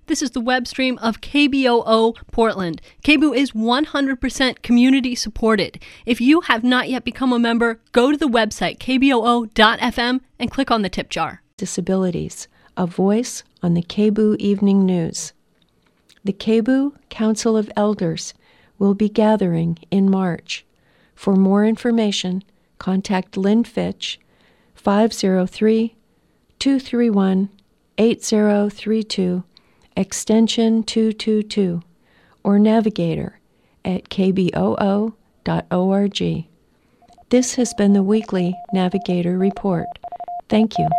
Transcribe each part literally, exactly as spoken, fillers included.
This is the web stream of K B O O Portland. K B O O is one hundred percent community supported. If you have not yet become a member, go to the website k b o o dot f m and click on the tip jar. Disabilities, a voice on the K B O O Evening News. The K B O O Council of Elders will be gathering in March. For more information, contact Lynn Fitch, five oh three, two three one, eight oh three two, extension two two two, or Navigator at k b o o dot org. This has been the weekly Navigator Report. Thank you.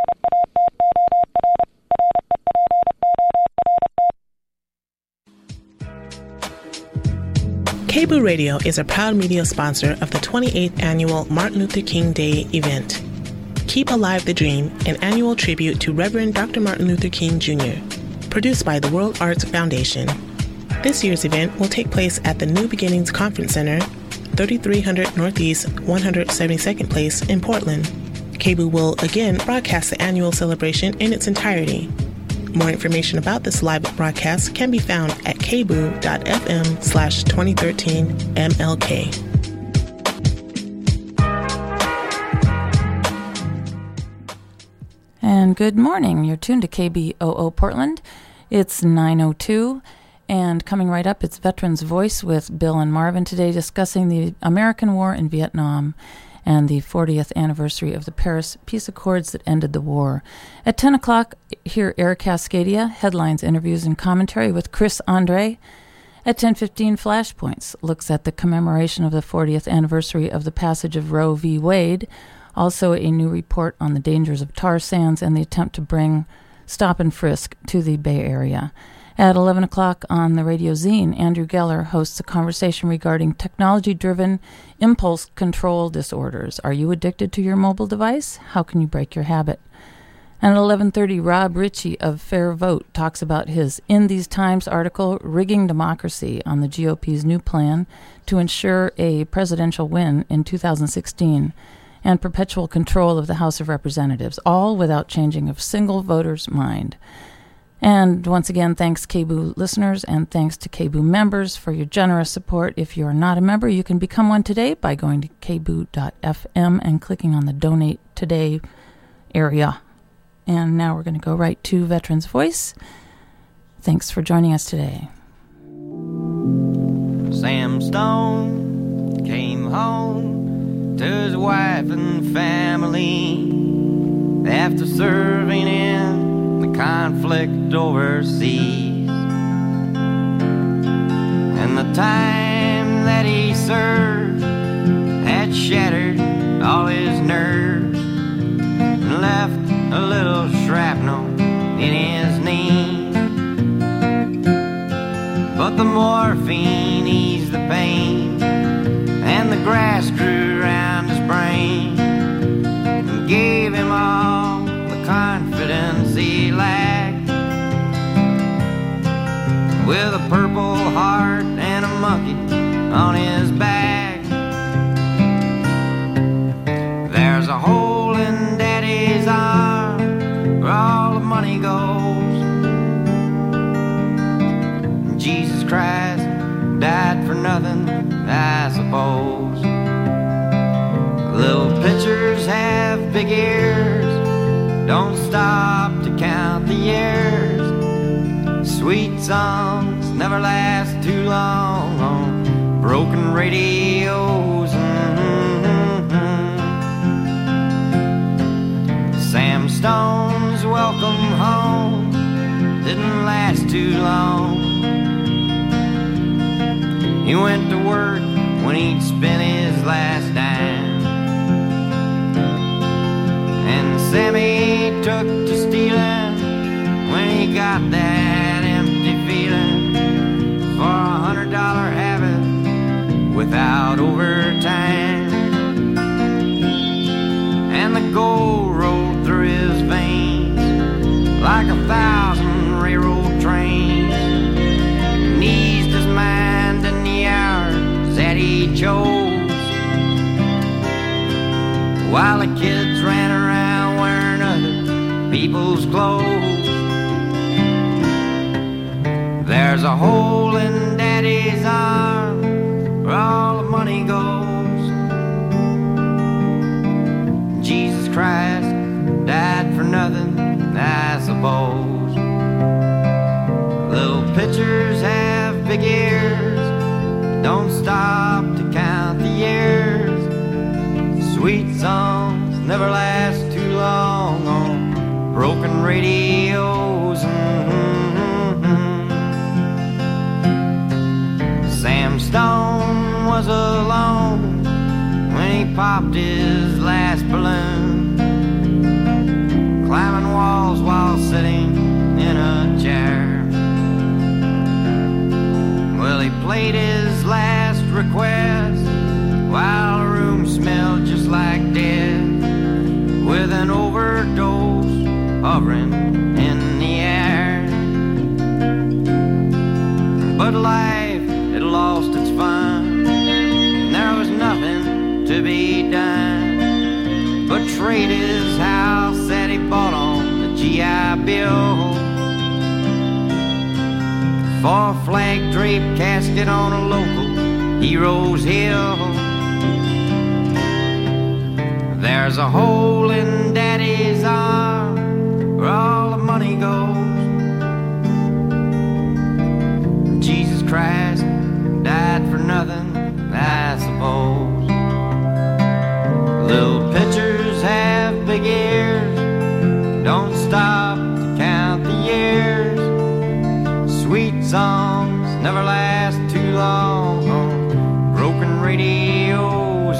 K B O O Radio is a proud media sponsor of the twenty-eighth Annual Martin Luther King Day event. Keep Alive the Dream, an annual tribute to Reverend Doctor Martin Luther King Junior, produced by the World Arts Foundation. This year's event will take place at the New Beginnings Conference Center, thirty-three hundred Northeast one hundred seventy-second Place in Portland. K B O O will again broadcast the annual celebration in its entirety. More information about this live broadcast can be found at k b o o dot f m slash twenty thirteen M L K. And good morning. You're tuned to K B O O Portland. It's nine oh two, and coming right up, it's Veterans Voice with Bill and Marvin today, discussing the American War in Vietnam and the fortieth anniversary of the Paris Peace Accords that ended the war. At ten o'clock, hear Eric Cascadia, headlines, interviews, and commentary with Chris Andre. At ten fifteen, Flashpoints looks at the commemoration of the fortieth anniversary of the passage of Roe v. Wade. Also, a new report on the dangers of tar sands and the attempt to bring stop and frisk to the Bay Area. At eleven o'clock on the Radio Zine, Andrew Geller hosts a conversation regarding technology-driven impulse control disorders. Are you addicted to your mobile device? How can you break your habit? And at eleven thirty, Rob Ritchie of Fair Vote talks about his In These Times article, Rigging Democracy, on the G O P's new plan to ensure a presidential win in two thousand sixteen. And perpetual control of the House of Representatives, all without changing a single voter's mind. And once again, thanks K B O O listeners and thanks to K B O O members for your generous support. If you are not a member, you can become one today by going to k b o o dot f m and clicking on the Donate Today area. And now we're going to go right to Veterans Voice. Thanks for joining us today. Sam Stone came home to his wife and family after serving in the conflict overseas. And the time that he served had shattered all his nerves and left a little shrapnel in his knee. But the morphine eased the pain and the grass grew around his brain and gave him all the confidence he lacked. With a purple heart and a monkey on his back, there's a hole in Daddy's arm where all the money goes. Jesus Christ died for nothing, I suppose. Little pitchers have big ears, don't stop to count the years. Sweet songs never last too long on broken radios. Mm-hmm. Sam Stone's welcome home didn't last too long. He went to work when he'd spent his last dime, and Sammy took to stealing when he got that empty feeling for a hundred dollar habit without overtime. And the gold rolled through his veins like a thousand railroad trains, and eased his mind in the hours that he chose, while the kids ran around wearing other people's clothes. There's a hole in Daddy's arm where all the money goes. Jesus Christ died for nothing, I suppose. Little pitchers have big ears, don't stop to count the years. Sweet songs never last too long on broken radios. Mm-hmm. Sam Stone was alone when he popped his last balloon, climbing walls while sitting in a chair. Well, he played his last request while the room smelled just like death, with an overdose hovering in the air. But life had lost its fun, and there was nothing to be done but trade his house that he bought on the G I Bill for a flag-draped casket on a local hero's hill. There's a hole in Daddy's arm where all the money goes. Jesus Christ died for nothing, I suppose. Little pitchers have big ears, don't stop to count the years. Sweet songs never last too long on broken radios.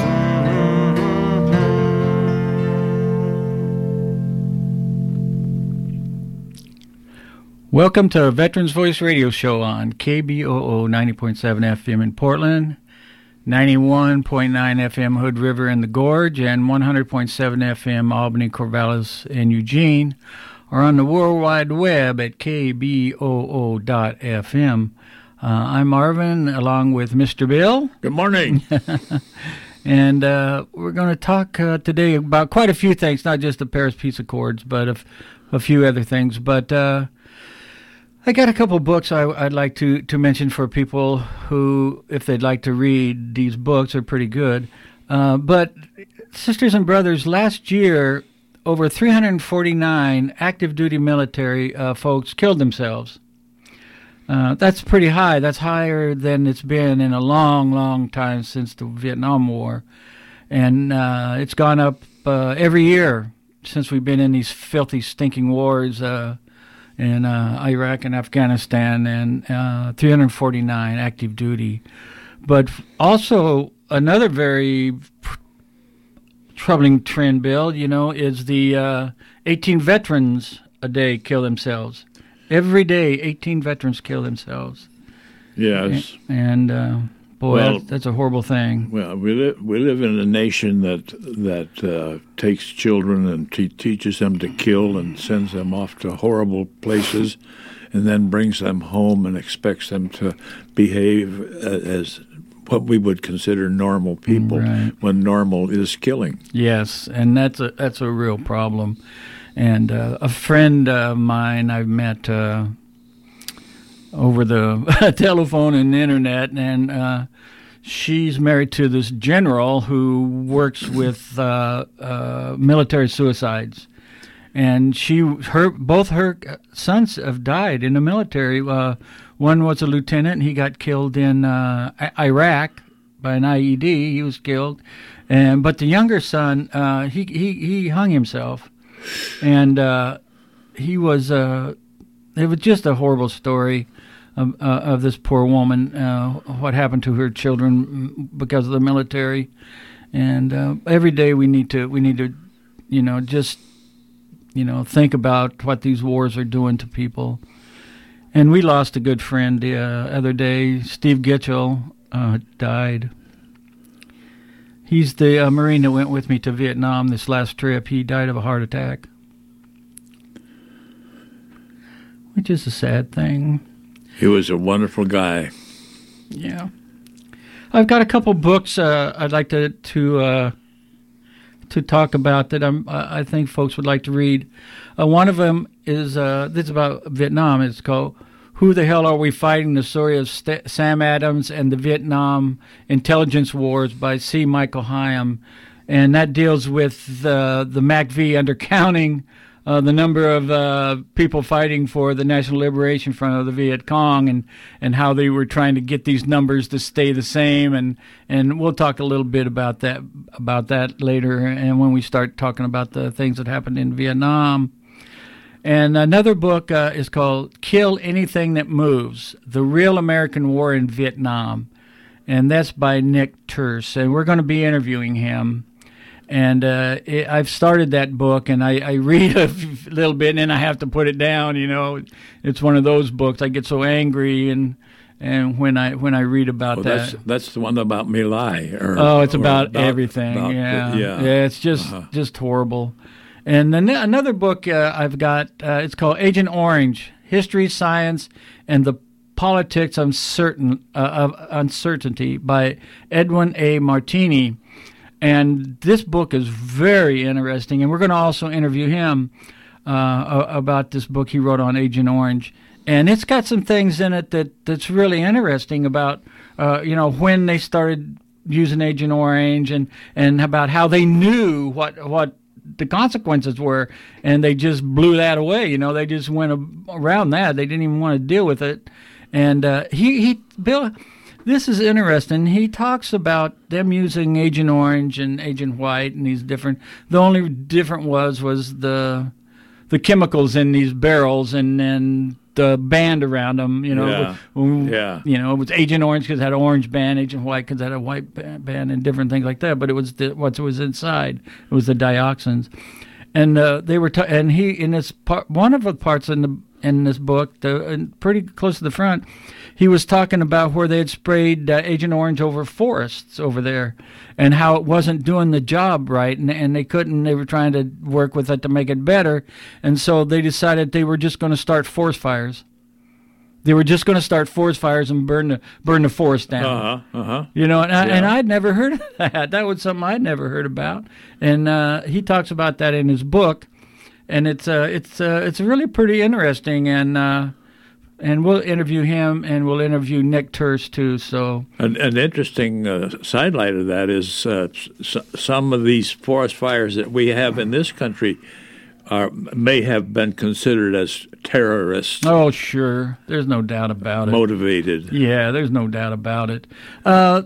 Welcome to Veterans Voice Radio Show on K B O O ninety point seven F M in Portland, ninety-one point nine F M Hood River in the Gorge, and one hundred point seven F M Albany, Corvallis, and Eugene, or on the World Wide Web at K B O O dot F M. Uh, I'm Marvin, along with Mister Bill. Good morning. And uh, we're going to talk uh, today about quite a few things, not just the Paris Peace Accords, but a, f- a few other things. But uh, I got a couple books I, I'd like to, to mention for people who, if they'd like to read these books, are pretty good. Uh, but sisters and brothers, last year, over three hundred forty-nine active duty military uh, folks killed themselves. Uh, that's pretty high. That's higher than it's been in a long, long time since the Vietnam War. And uh, it's gone up uh, every year since we've been in these filthy, stinking wars uh, in uh, Iraq and Afghanistan, and uh, three hundred forty-nine active duty. But also another very pr- troubling trend, Bill, you know, is the uh, eighteen veterans a day kill themselves. Every day, eighteen veterans kill themselves. Yes. And, and uh, boy, well, that's, that's a horrible thing. Well, we live we live in a nation that that uh, takes children and te- teaches them to kill and sends them off to horrible places, and then brings them home and expects them to behave as what we would consider normal people, right, when normal is killing. Yes, and that's a that's a real problem. And uh, a friend of mine I've met uh, over the telephone and the internet, and uh, she's married to this general who works with uh, uh, military suicides. And she, her, both her sons have died in the military. Uh, one was a lieutenant; he got killed in uh, Iraq by an I E D. He was killed, and but the younger son, uh, he he he hung himself. And uh, he was, uh, it was just a horrible story of, uh, of this poor woman, uh, what happened to her children because of the military. And uh, every day we need to, we need to, you know, just, you know, think about what these wars are doing to people. And we lost a good friend the uh, other day. Steve Gitchell uh, died. He's the uh, Marine that went with me to Vietnam this last trip. He died of a heart attack, which is a sad thing. He was a wonderful guy. Yeah. I've got a couple books uh, I'd like to to uh, to talk about that I'm, I think folks would like to read. Uh, one of them is uh, this is about Vietnam. It's called Who the Hell Are We Fighting? The Story of St- Sam Adams and the Vietnam Intelligence Wars by C. Michael Hyam. And that deals with the, the M A C V undercounting uh, the number of uh, people fighting for the National Liberation Front of the Viet Cong, and, and how they were trying to get these numbers to stay the same. And, and we'll talk a little bit about that, about that later, and when we start talking about the things that happened in Vietnam. And another book uh, is called Kill Anything That Moves, The Real American War in Vietnam. And that's by Nick Turse. And we're going to be interviewing him. And uh, it, I've started that book, and I, I read a little bit, and then I have to put it down, you know. It's one of those books. I get so angry and and when I when I read about well, that. That's, that's the one about My Lai. Or, oh, it's about, about everything. about yeah. The, yeah. Yeah, it's just, uh-huh. just horrible. And then another book uh, I've got, uh, it's called Agent Orange, History, Science, and the Politics of, Certain, uh, of Uncertainty by Edwin A. Martini. And this book is very interesting, and we're going to also interview him uh, about this book he wrote on Agent Orange. And it's got some things in it that, that's really interesting about, uh, you know, when they started using Agent Orange, and, and about how they knew what what the consequences were, and they just blew that away. You know, they just went around that. They didn't even want to deal with it. And uh, he, he, Bill, this is interesting. He talks about them using Agent Orange and Agent White and these different. The only different was was the the chemicals in these barrels, and then the band around them. You know, yeah. yeah. You know, it was Agent Orange because it had an orange band, Agent White because it had a white band, and different things like that. But it was the, what was inside. It was the dioxins, and uh, they were. Ta- and he in this part, one of the parts in the in this book, the pretty close to the front, he was talking about where they had sprayed uh, Agent Orange over forests over there, and how it wasn't doing the job right, and, and they couldn't. They were trying to work with it to make it better, and so they decided they were just going to start forest fires. They were just going to start forest fires and burn the burn the forest down. Uh huh. Uh huh. You know, and, I, Yeah. and I'd never heard of that. That was something I'd never heard about, and uh, he talks about that in his book, and it's uh, it's uh, it's really pretty interesting, and. Uh, And we'll interview him, and we'll interview Nick Turse, too. So, An, an interesting uh, sidelight of that is uh, s- some of these forest fires that we have in this country are may have been considered as terrorists oh, sure. There's no doubt about it. motivated. Yeah, there's no doubt about it. Uh,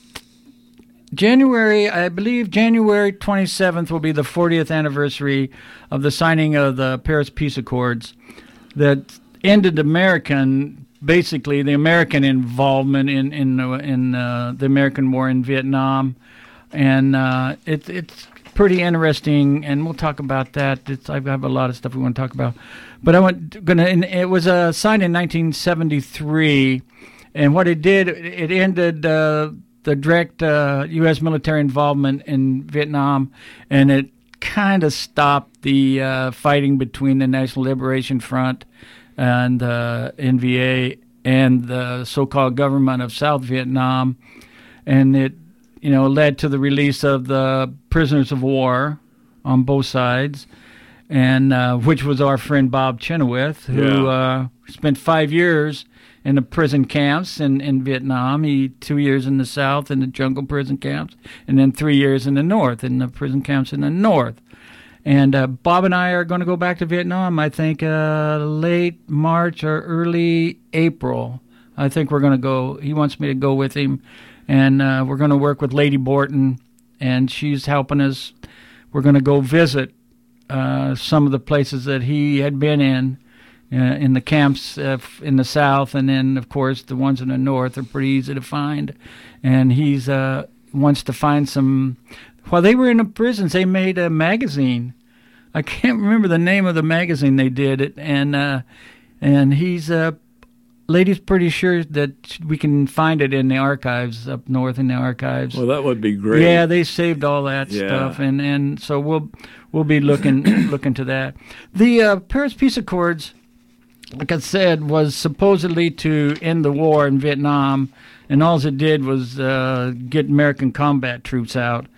January, I believe January twenty-seventh will be the fortieth anniversary of the signing of the Paris Peace Accords that ended American, basically the American involvement in in in uh, the American war in Vietnam, and uh, it's it's pretty interesting, and we'll talk about that. It's, I have a lot of stuff we want to talk about, but I want gonna. And it was uh, signed in nineteen seventy-three, and what it did, it ended uh, the direct uh, U S military involvement in Vietnam, and it kind of stopped the uh, fighting between the National Liberation Front and uh, N V A and the so-called government of South Vietnam, and it, you know, led to the release of the prisoners of war on both sides, and uh, which was our friend Bob Chenoweth, who Yeah. uh, spent five years in the prison camps in, in Vietnam. He two years in the South in the jungle prison camps, and then three years in the North in the prison camps in the North. And uh, Bob and I are going to go back to Vietnam, I think, uh, late March or early April. I think we're going to go. He wants me to go with him. And uh, we're going to work with Lady Borton, and she's helping us. We're going to go visit uh, some of the places that he had been in, uh, in the camps uh, in the South. And then, of course, the ones in the North are pretty easy to find. And he's uh, wants to find some... While they were in the prisons, they made a magazine. I can't remember the name of the magazine they did it, and uh, and he's uh, Lady's pretty sure that we can find it in the archives up north in the archives. Well, that would be great. Yeah, they saved all that Yeah. stuff, and, and so we'll we'll be looking looking to that. The uh, Paris Peace Accords, like I said, was supposedly to end the war in Vietnam, and all it did was uh, get American combat troops out.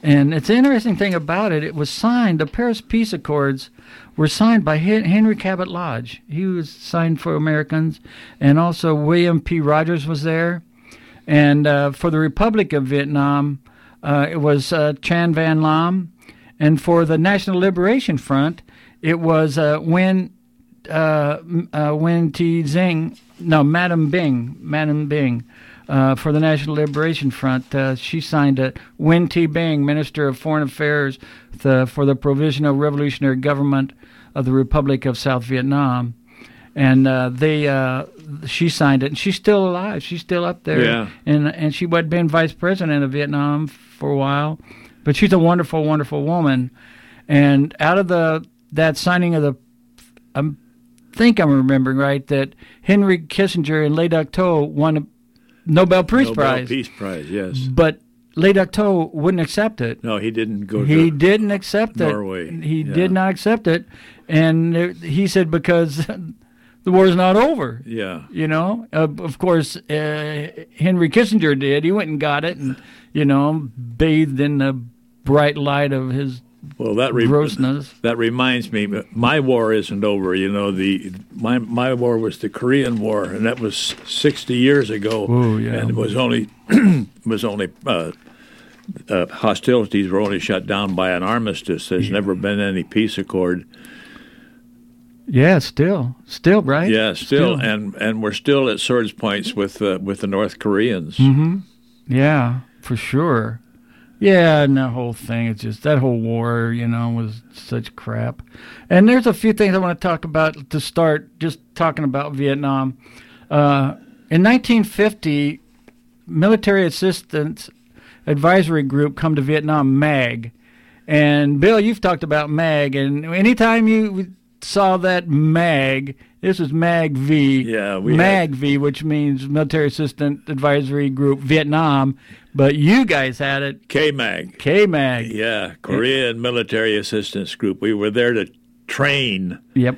And it's an interesting thing about it. It was signed. The Paris Peace Accords were signed by Henry Cabot Lodge. He was signed for Americans, and also William P. Rogers was there. And uh, for the Republic of Vietnam, uh, it was uh, Chan Van Lam, and for the National Liberation Front, it was uh, Nguyen uh, uh, Nguyen Thi Dinh. No, Madam Bing, Madam Bing. Uh, for the National Liberation Front, uh, she signed it. Nguyen Thi Binh, Minister of Foreign Affairs the, for the Provisional Revolutionary Government of the Republic of South Vietnam, and uh, they uh, she signed it, and she's still alive. She's still up there, yeah. and and she had been vice president of Vietnam for a while, but she's a wonderful, wonderful woman. And out of the that signing of the, I think I'm remembering right that Henry Kissinger and Le Duc Tho won a Nobel Peace Nobel Prize. Peace Prize, yes. But Le Duc Tho wouldn't accept it. No, he didn't go He to didn't accept it. Norway. He Yeah. did not accept it. And it, he said because the war's not over. Yeah. You know? Uh, of course, uh, Henry Kissinger did. He went and got it and, you know, bathed in the bright light of his Well, that re- grossness. that reminds me, my war isn't over. You know, the my my war was the Korean War, and that was sixty years ago. Ooh, yeah. And it was only was only uh, uh, hostilities were only shut down by an armistice. There's Yeah. never been any peace accord. Yeah, still. Still, right? Yeah, still, and and we're still at swords points with uh, with the North Koreans. Mm-hmm. Yeah, for sure. Yeah, and the whole thing, it's just, that whole war, you know, was such crap. And there's a few things I want to talk about to start, just talking about Vietnam. Uh, in nineteen fifty, Military Assistance Advisory Group come to Vietnam, MAG. And, Bill, you've talked about MAG, and anytime you saw that MAG, this was MAG-V. Yeah, we MAG-V, which means Military Assistant Advisory Group Vietnam, but you guys had it K-MAG. K-MAG. Yeah, Korean Military Assistance Group. We were there to train Yep.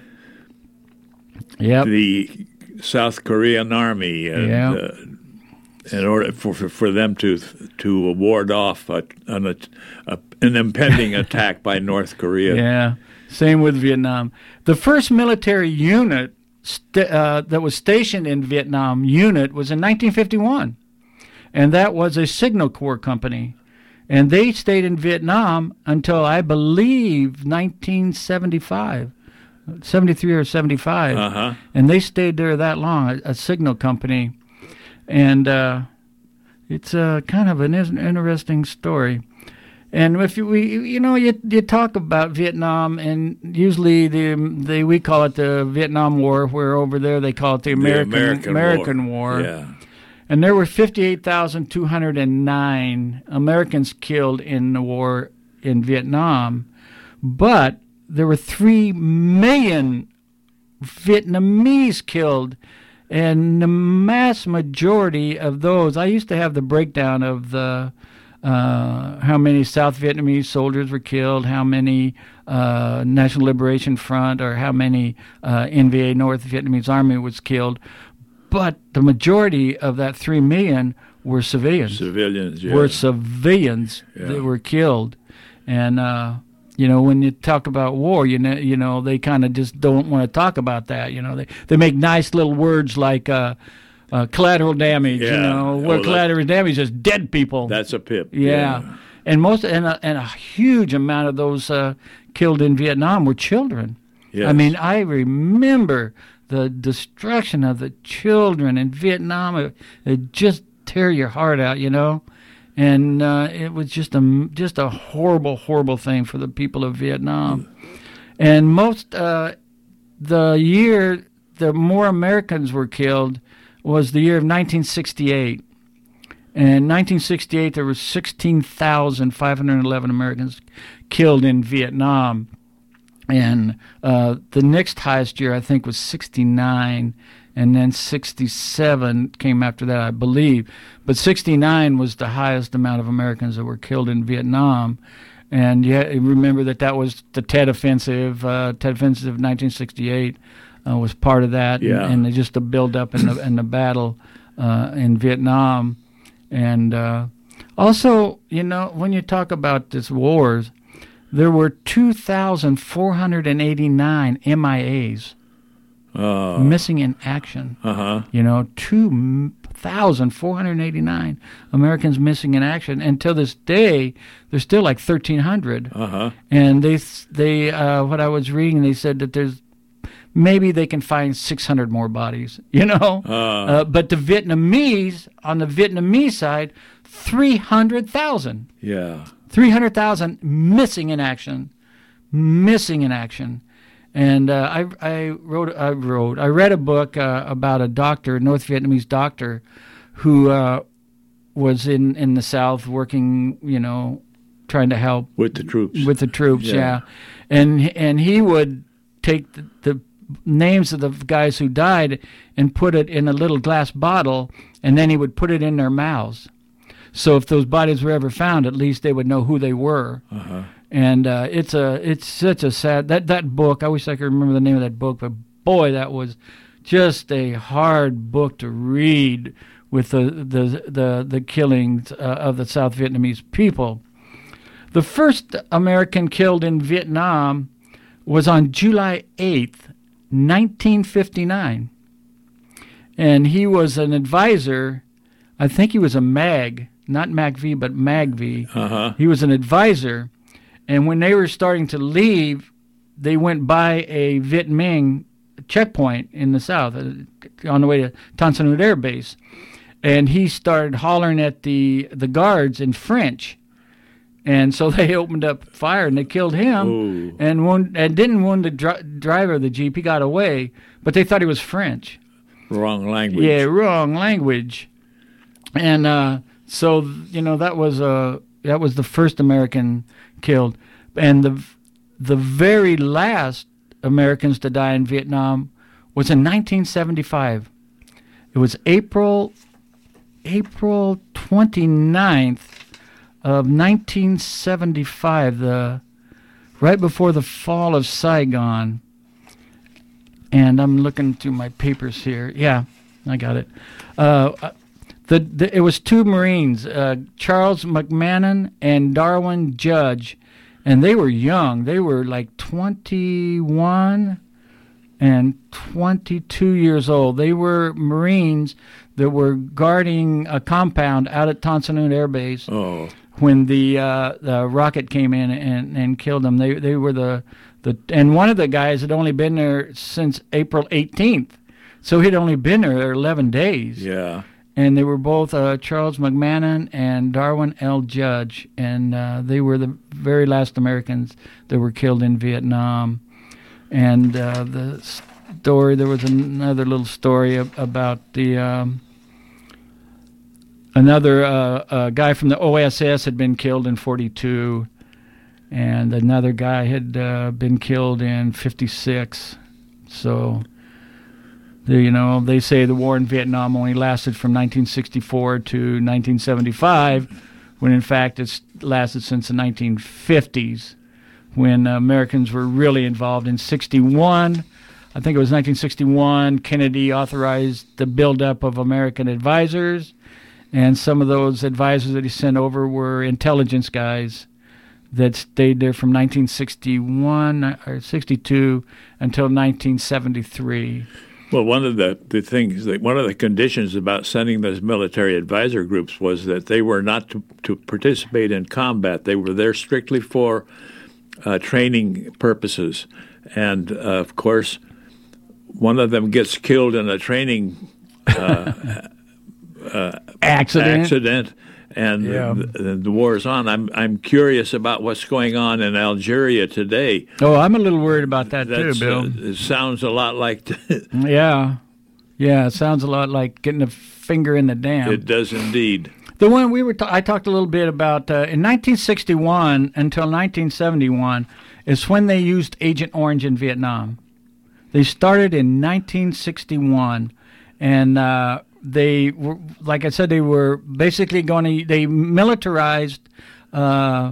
Yep. the South Korean Army, and, Yeah. uh, in order for, for for them to to ward off a, an a, an impending attack by North Korea. Yeah. Same with Vietnam. The first military unit st- uh, that was stationed in Vietnam unit was in nineteen fifty-one, and that was a Signal Corps company. And they stayed in Vietnam until, I believe, nineteen seventy-five, seventy-three or seventy-five. Uh-huh. And they stayed there that long, a, a Signal company. And uh, it's uh, kind of an in- interesting story. And if you, we, you know, you you talk about Vietnam, and usually the they we call it the Vietnam War, where over there they call it the American the American, American War. War. Yeah. And there were fifty-eight thousand two hundred nine Americans killed in the war in Vietnam, but there were three million Vietnamese killed. And the mass majority of those, I used to have the breakdown of the uh, how many South Vietnamese soldiers were killed, how many uh, National Liberation Front, or how many uh, N V A, North Vietnamese Army, was killed. But the majority of that three million were civilians. Civilians, yeah. Were civilians Yeah. that were killed. And, uh, you know, when you talk about war, you know, you know they kind of just don't want to talk about that. You know, they, they make nice little words like uh, uh, collateral damage, you Yeah. know, Oh, where that- collateral damage is dead people. That's a pip. Yeah. And most and a, and a huge amount of those uh, killed in Vietnam were children. Yes. I mean, I remember the destruction of the children in Vietnam. It, it just tear your heart out, you know. And uh, it was just a just a horrible, horrible thing for the people of Vietnam. And most uh, the year the more Americans were killed was the year of nineteen sixty-eight. And in nineteen sixty-eight, there were sixteen thousand five hundred eleven Americans killed in Vietnam. And uh, the next highest year, I think, was sixty-nine, and then sixty-seven came after that, I believe. But sixty-nine was the highest amount of Americans that were killed in Vietnam. And you remember that that was the Tet Offensive. Uh, Tet Offensive of nineteen sixty-eight uh, was part of that. Yeah. And, and just the build-up in the, in the battle uh, in Vietnam. And uh, Also, you know, when you talk about this wars, there were two thousand four hundred eighty-nine M I As, uh, missing in action. Uh-huh. You know, two thousand four hundred eighty-nine Americans missing in action. And till this day, there's still like thirteen hundred. Uh-huh. And they, they, uh, what I was reading, they said that there's maybe they can find six hundred more bodies, you know. Uh. Uh, but the Vietnamese, on the Vietnamese side, three hundred thousand. Yeah. three hundred thousand missing in action, missing in action. And uh, I, I wrote, I wrote, I read a book uh, about a doctor, a North Vietnamese doctor, who uh, was in, in the South working, you know, trying to help with the troops. With the troops, yeah. yeah. And and he would take the, the names of the guys who died and put it in a little glass bottle, and then he would put it in their mouths. So if those bodies were ever found, at least they would know who they were. Uh-huh. And uh, it's a it's such a sad that that book. I wish I could remember the name of that book, but boy, that was just a hard book to read with the the the, the killings uh, of the South Vietnamese people. The first American killed in Vietnam was on July eighth, nineteen fifty-nine, and he was an advisor. I think he was a MAG. Not MACV, but MAGV. Uh-huh. He was an advisor, and when they were starting to leave, they went by a Viet Minh checkpoint in the south, uh, on the way to Tan Son Nhut Air Base, and he started hollering at the, the guards in French, and so they opened up fire and they killed him. Ooh. and wound, and didn't wound the dr- driver of the Jeep. He got away, but they thought he was French. Wrong language. Yeah, wrong language, and. Uh, So you know that was uh, that was the first American killed, and the the very last Americans to die in Vietnam was in nineteen seventy-five. It was April April twenty-ninth of nineteen seventy-five, the right before the fall of Saigon. And I'm looking through my papers here. Yeah, I got it. Uh, The, the, it was two Marines, uh, Charles McMahon and Darwin Judge, and they were young. They were like twenty-one and twenty-two years old. They were Marines that were guarding a compound out at Tan Son Nhut Air Base oh. when the uh, the rocket came in and, and killed them. They they were the, the and one of the guys had only been there since April eighteenth, so he'd only been there eleven days. Yeah. And they were both uh, Charles McMahon and Darwin L. Judge, and uh, they were the very last Americans that were killed in Vietnam. And uh, the story, there was another little story ab- about the um, another uh, uh, guy from the O S S had been killed in forty-two, and another guy had uh, been killed in fifty-six. So. The, you know, they say the war in Vietnam only lasted from nineteen sixty-four to nineteen seventy-five, when in fact it's lasted since the nineteen fifties, when uh, Americans were really involved. In sixty-one, I think it was nineteen sixty-one, Kennedy authorized the buildup of American advisors, and some of those advisors that he sent over were intelligence guys that stayed there from nineteen sixty-one or sixty-two until nineteen seventy-three. Well, one of the, the things, that one of the conditions about sending those military advisor groups was that they were not to, to participate in combat. They were there strictly for uh, training purposes. And, uh, of course, one of them gets killed in a training uh, uh, accident. accident and yeah. the, the war is on. I'm I'm curious about what's going on in Algeria today. Oh, I'm a little worried about that That's, too, Bill. Uh, it sounds a lot like. yeah, yeah, it sounds a lot like getting a finger in the dam. It does indeed. The one we were, ta- I talked a little bit about uh, in nineteen sixty-one until nineteen seventy-one is when they used Agent Orange in Vietnam. They started in nineteen sixty-one, and. Uh, They were, like I said, they were basically going to, they militarized uh,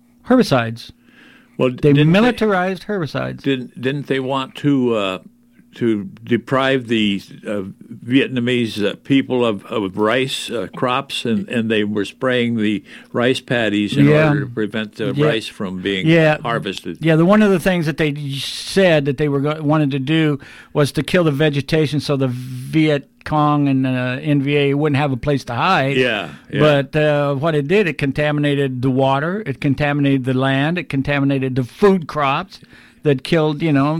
herbicides. Well, they militarized they, herbicides. Didn't didn't they want to uh, to deprive the uh, Vietnamese uh, people of, of rice uh, crops, and, and they were spraying the rice paddies in Yeah. order to prevent the Yeah. rice from being Yeah. harvested. Yeah, the one of the things that they said that they were go- wanted to do was to kill the vegetation so the Viet Cong and uh, N V A wouldn't have a place to hide. Yeah, yeah. But uh, what it did, it contaminated the water, it contaminated the land, it contaminated the food crops that killed, you know,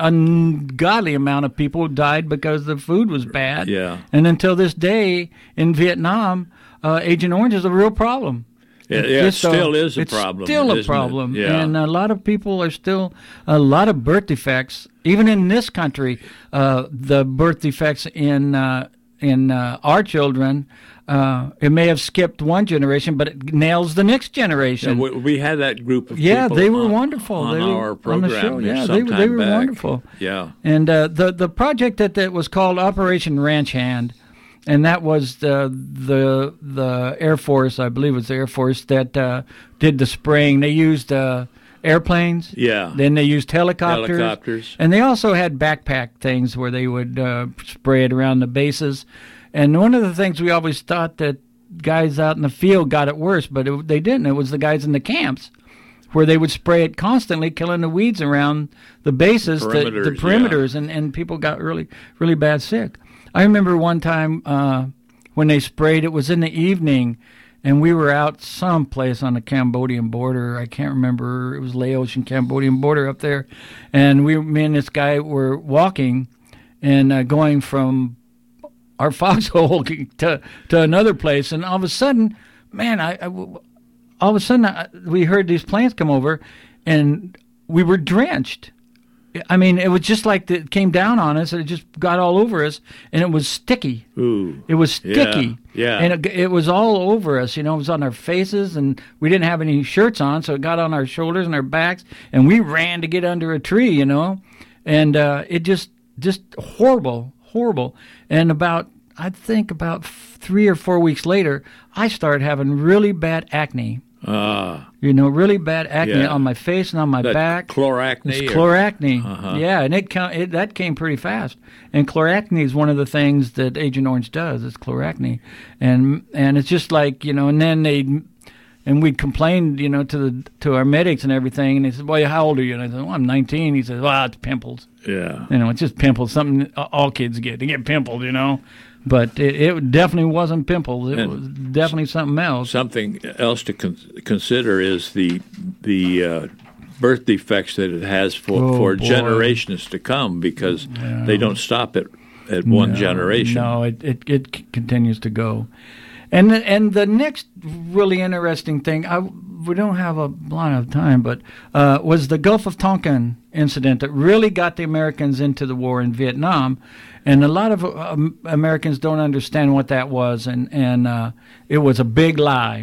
ungodly amount of people died because the food was bad. Yeah. And until this day in Vietnam, uh, Agent Orange is a real problem. Yeah, It's yeah, it just a- still is a it's problem, still a isn't it? problem. Yeah. And a lot of people are still, a lot of birth defects, even in this country, uh, the birth defects in uh, in uh, our children, uh, it may have skipped one generation, but it nails the next Yeah, generation. we, we had that group of Yeah, people they were on, wonderful. on They were our on program the show. Yeah, some they were- they time were back. wonderful. Yeah. And uh, the the project that, that was called Operation Ranch Hand, and that was the the the Air Force, I believe it was the Air Force that uh, did the spraying. They used uh, airplanes. Yeah. Then they used helicopters. Helicopters. And they also had backpack things where they would uh, spray it around the bases. And one of the things we always thought that guys out in the field got it worse, but it, they didn't. It was the guys in the camps where they would spray it constantly, killing the weeds around the bases, the, the Perimeters, perimeters, and, and people got really, really bad sick. I remember one time uh, when they sprayed, it was in the evening, and we were out someplace on the Cambodian border. I can't remember. It was Laotian Cambodian border up there. And we, me and this guy were walking and uh, going from our foxhole to to another place. And all of a sudden, man, I, I all of a sudden I, we heard these planes come over, and we were drenched. I mean, it was just like it came down on us, and it just got all over us, and it was sticky. Ooh. It was sticky. Yeah, yeah. And it, it was all over us. You know, it was on our faces, and we didn't have any shirts on, so it got on our shoulders and our backs, and we ran to get under a tree, you know. And uh, it just, just horrible, horrible. And about, I think about three or four weeks later, I started having really bad acne. Ah. You know, really bad acne Yeah. on my face and on my That back. chloracne It's or- chloracne. Uh-huh. Yeah, and it, ca- it that came pretty fast. And chloracne is one of the things that Agent Orange does. It's chloracne, and and it's just like, you know. And then they, and we complained, you know, to the to our medics and everything. And they said, "Well, how old are you?" And I said, "Well, I'm nineteen." He said, "Well, it's pimples." Yeah. You know, it's just pimples. Something all kids get. They get pimpled, you know. But it, it definitely wasn't pimples. It And was definitely something else. Something else to con- consider is the the uh, birth defects that it has for, Oh, for boy. generations to come, because they don't stop at, at one No, generation. No, it, it, it c- continues to go. And the, and the next really interesting thing, I, we don't have a lot of time, but uh, was the Gulf of Tonkin incident that really got the Americans into the war in Vietnam. And a lot of uh, Americans don't understand what that was, and, and uh, it was a big lie.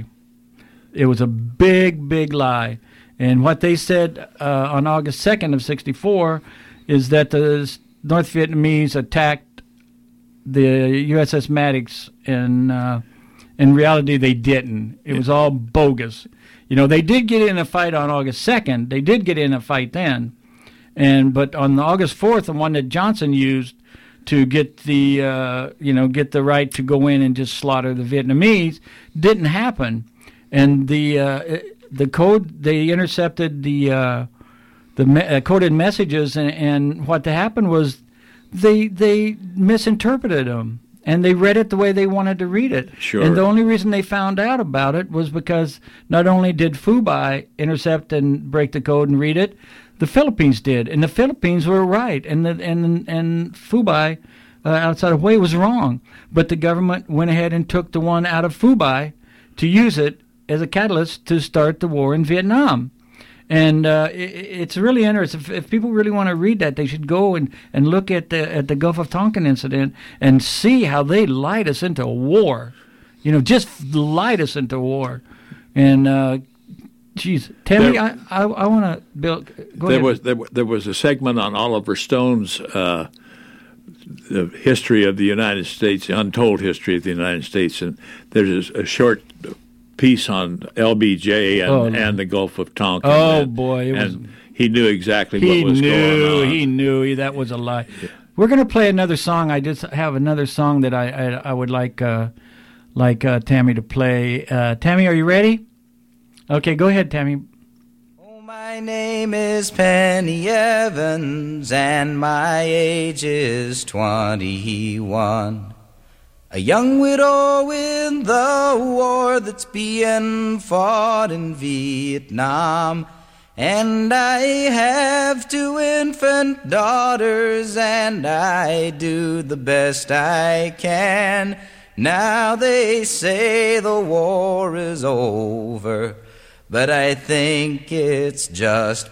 It was a big, big lie. And what they said uh, on August second of sixty-four is that the North Vietnamese attacked the U S S Maddox, and uh, in reality they didn't. It was all bogus. You know, they did get in a fight on August second. They did get in a fight then. And but on August fourth, the one that Johnson used to get the uh, you know get the right to go in and just slaughter the Vietnamese didn't happen. And the uh, the code, they intercepted the uh, the me- uh, coded messages, and, and what happened was they they misinterpreted them, and they read it the way they wanted to read it. Sure. And the only reason they found out about it was because not only did Fubai intercept and break the code and read it, the Philippines did, and the Philippines were right, and the, and and Fubai uh, outside of Hue was wrong. But the government went ahead and took the one out of Fubai to use it as a catalyst to start the war in Vietnam. And uh, it, it's really interesting. If, if people really want to read that, they should go and, and look at the at the Gulf of Tonkin incident and see how they lied us into a war. You know, just lied us into war. And uh, geez, Tammy, There- I I, I want to build. Go there ahead. was there, wa- there was a segment on Oliver Stone's uh, the history of the United States, the untold history of the United States, and there's a, a short piece on L B J and, Oh, and the Gulf of Tonkin. Oh, and, boy, it was- and he knew exactly He what was knew. going on. He knew. He, that was a lie. we're going to play another song. I just have another song that I I, I would like uh, like uh, Tammy to play. Uh, Tammy, are you ready? Okay, go ahead, Tammy. Oh, my name is Penny Evans, and my age is twenty-one. A young widow in the war that's being fought in Vietnam. And I have two infant daughters, and I do the best I can. Now they say the war is over, but I think it's just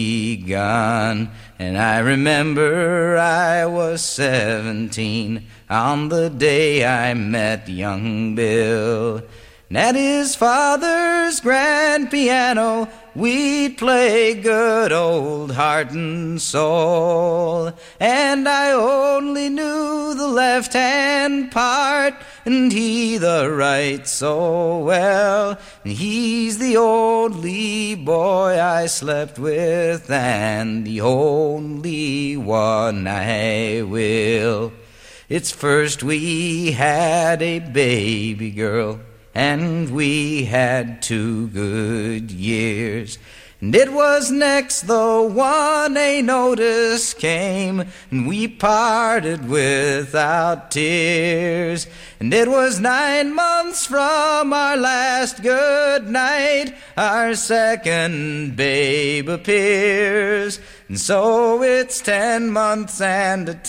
begun. And I remember I was seventeen on the day I met young Bill. And at his father's grand piano, we'd play good old Heart and Soul. And I only knew the left-hand part, and he the right so well. And he's the only boy I slept with, and the only one I will. It's first we had a baby girl, and we had two good years. And it was next the one a notice came, and we parted without tears. And it was nine months from our last good night, our second babe appears. And so it's ten months and a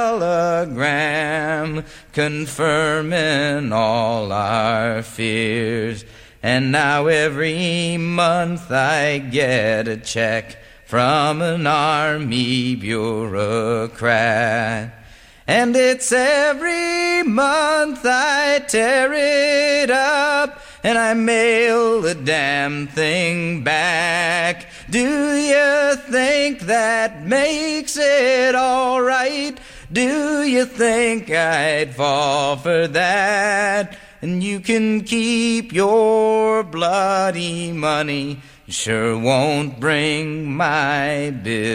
telegram confirming all our fears. And now every month I get a check from an army bureaucrat. And it's every month I tear it up and I mail the damn thing back. Do you think that makes it all right? Do you think I'd fall for that? And you can keep your bloody money, sure won't bring my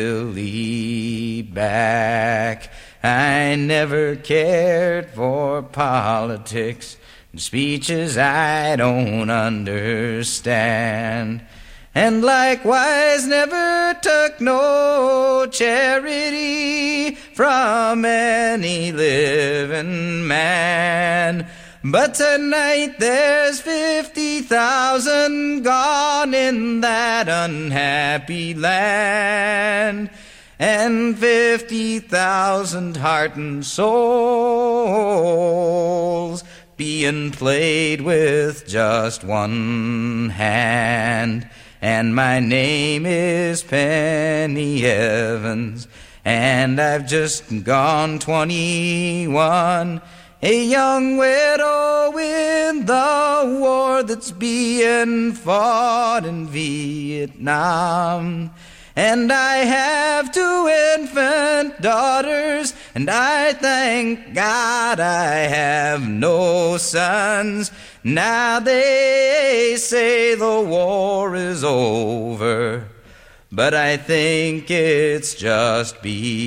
Billy back. I never cared for politics and speeches I don't understand, and likewise never took no charity from any living man. But tonight there's fifty thousand gone in that unhappy land, and fifty thousand heart and souls being played with just one hand. And my name is Penny Evans, and I've just gone twenty-one. A young widow in the war that's being fought in Vietnam. And I have two infant daughters, and I thank God I have no sons. Now they say the war is over, but I think it's just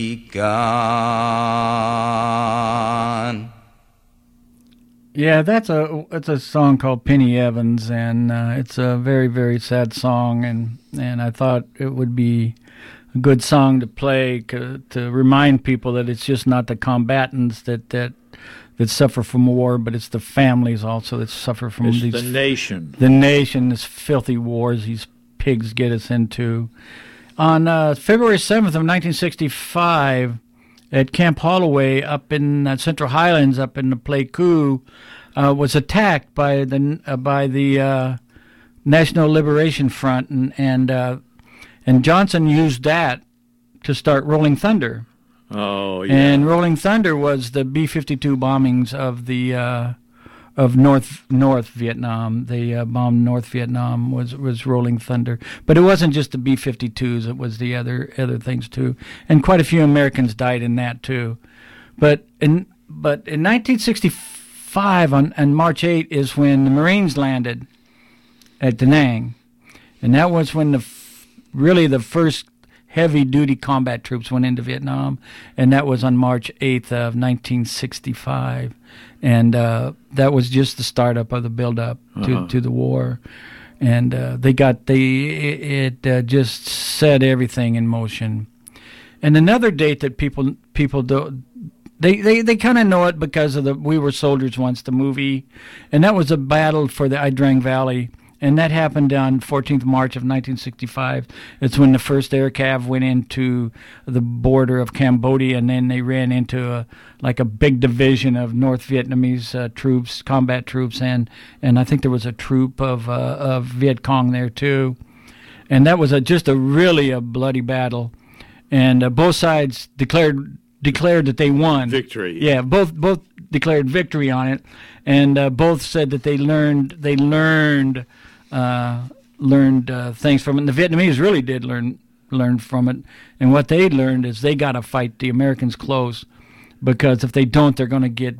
begun. Yeah, that's a it's a song called Penny Evans, and uh, it's a very, very sad song, and, and I thought it would be a good song to play to, to remind people that it's just not the combatants that, that that suffer from war, but it's the families also that suffer from it's these... the nation. The nation, this filthy wars these pigs get us into. On uh, February seventh of nineteen sixty-five... at Camp Holloway up in uh, Central Highlands, up in the Pleiku, uh, was attacked by the uh, by the uh, National Liberation Front, and and, uh, and Johnson used that to start Rolling Thunder. Oh, yeah. And Rolling Thunder was the B fifty-two bombings of the uh, of North North Vietnam. They uh, bombed North Vietnam was was Rolling Thunder, but it wasn't just the B fifty-twos. It was the other other things too, and quite a few Americans died in that too. But in but in nineteen sixty-five, on, on March eighth, is when the Marines landed at Da Nang, and that was when the really the first heavy-duty combat troops went into Vietnam, and that was on March eighth of nineteen sixty-five. And uh, that was just the startup of the build-up to, Uh-huh. to the war. And uh, they got the it, it uh, just set everything in motion. And another date that people people do they they, they kind of know it because of the We Were Soldiers Once, the movie, and that was a battle for the Ai Drang Valley. And that happened on fourteenth of March of nineteen sixty-five. It's when the first air cav went into the border of Cambodia, and then they ran into a, like a big division of North Vietnamese uh, troops, combat troops, and, and I think there was a troop of uh, of Viet Cong there too. And that was a, just a really a bloody battle. And uh, both sides declared declared that they won. Victory. Yeah, both both declared victory on it, and uh, both said that they learned they learned. Uh, learned uh, things from it. And the Vietnamese really did learn learn from it. And what they learned is they got to fight the Americans close, because if they don't, they're going to get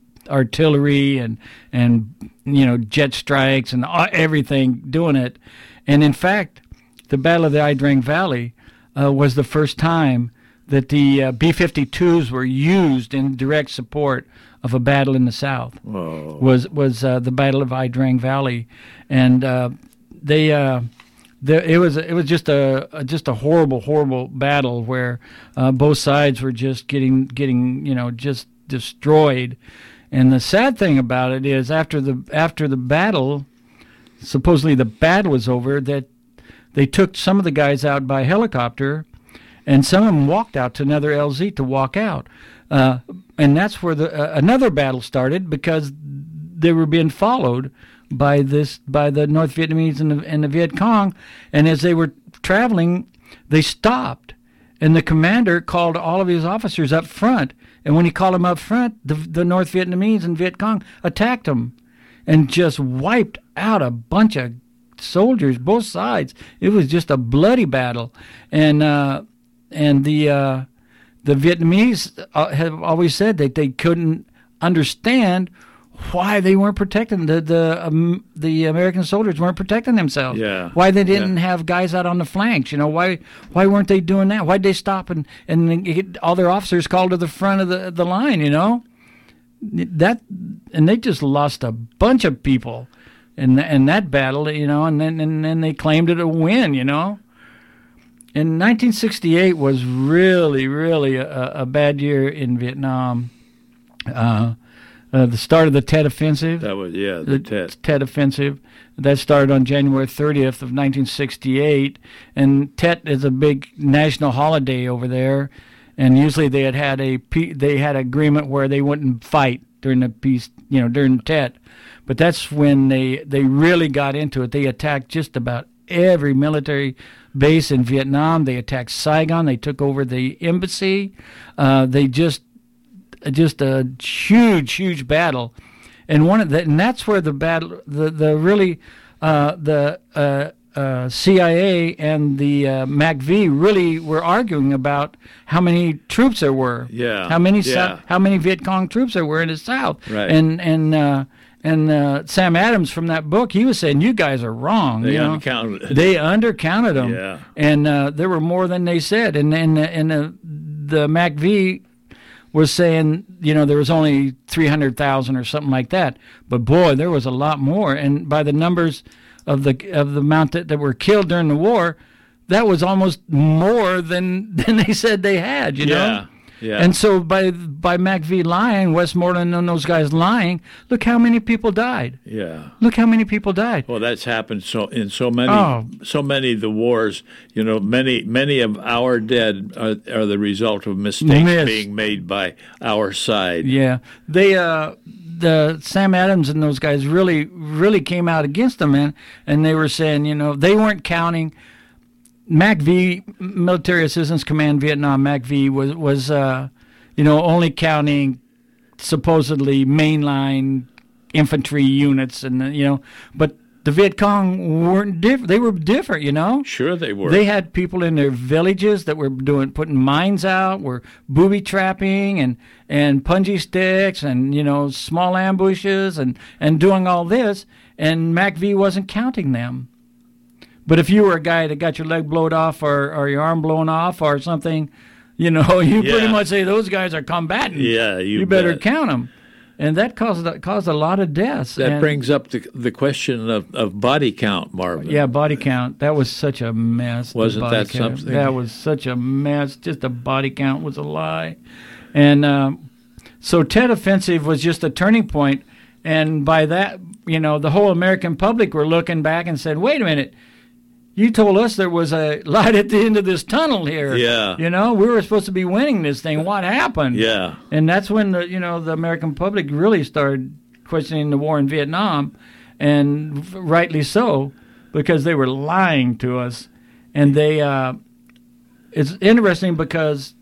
artillery and and you know jet strikes and everything doing it. And in fact, the Battle of the Ai Drang Valley uh, was the first time that the uh, B fifty-twos were used in direct support of a battle in the South. Whoa. Was was uh, the Battle of Ai Drang Valley, and uh, they uh, the, it was it was just a, a just a horrible horrible battle where uh, both sides were just getting getting you know just destroyed. And the sad thing about it is after the after the battle, supposedly the battle was over, that they took some of the guys out by helicopter, and some of them walked out to another L Z to walk out. Uh, and that's where the uh, another battle started, because they were being followed by this by the North Vietnamese and the, and the Viet Cong. And as they were traveling, they stopped, and the commander called all of his officers up front. And when he called them up front, the, the North Vietnamese and Viet Cong attacked them and just wiped out a bunch of soldiers, both sides. It was just a bloody battle, and uh, and the. Uh, The Vietnamese uh, have always said that they couldn't understand why they weren't protecting the the um, the American soldiers weren't protecting themselves. Yeah. Why they didn't Yeah. have guys out on the flanks. You know, why why weren't they doing that? Why'd they stop and and get all their officers called to the front of the the line? You know, that and they just lost a bunch of people in in that battle. You know, and then and then they claimed it a win. You know. And nineteen sixty-eight was really, really a, a bad year in Vietnam. Uh, uh, the start of the Tet Offensive. That was, yeah, the, the Tet. Tet Offensive. That started on January thirtieth of nineteen sixty-eight. And Tet is a big national holiday over there. And usually they had had a they had an agreement where they wouldn't fight during the peace, you know, during the Tet. But that's when they they really got into it. They attacked just about every military base in Vietnam. They attacked Saigon. They took over the embassy. Uh, they just, just a huge, huge battle, and one of the, and that's where the battle, the the really, uh, the uh, uh, C I A and the uh, MACV really were arguing about how many troops there were. Yeah. How many yeah. South, how many Viet Cong troops there were in the South. Right. And and. Uh, And uh, Sam Adams from that book, he was saying, you guys are wrong. They you know? undercounted. They undercounted them. Yeah. And uh, there were more than they said. And, and, and uh, the MACV was saying, you know, there was only three hundred thousand or something like that. But, boy, there was a lot more. And by the numbers of the of the amount that, that were killed during the war, that was almost more than, than they said they had, you know? Yeah. Yeah. And so by by MACV lying, Westmoreland and those guys lying, look how many people died. Yeah. Look how many people died. Well, that's happened so in so many Oh. so many of the wars. You know, many many of our dead are, are the result of mistakes Miss. being made by our side. Yeah, they uh, the Sam Adams and those guys really really came out against them, man, and they were saying, you know, they weren't counting. MACV, Military Assistance Command Vietnam, MACV was was uh, you know only counting supposedly mainline infantry units, and you know, but the Viet Cong weren't different. They were different, you know. Sure, they were. They had people in their villages that were doing putting mines out, were booby trapping and and punji sticks and you know small ambushes and and doing all this, and MACV wasn't counting them. But if you were a guy that got your leg blown off or, or your arm blown off or something, you know, you Yeah. pretty much say those guys are combatants. Yeah, you You better bet. count them. And that caused, caused a lot of deaths. That And- brings up the, the question of, of body count, Marvin. Yeah, body count. That was such a mess. the Wasn't body that count. something? That was such a mess. Just a body count was a lie. And um, so Tet Offensive was just a turning point. And by that, you know, the whole American public were looking back and said, wait a minute. You told us there was a light at the end of this tunnel here. Yeah. You know, we were supposed to be winning this thing. What happened? Yeah. And that's when the, you know, the American public really started questioning the war in Vietnam, and rightly so, because they were lying to us. And they, uh, it's interesting because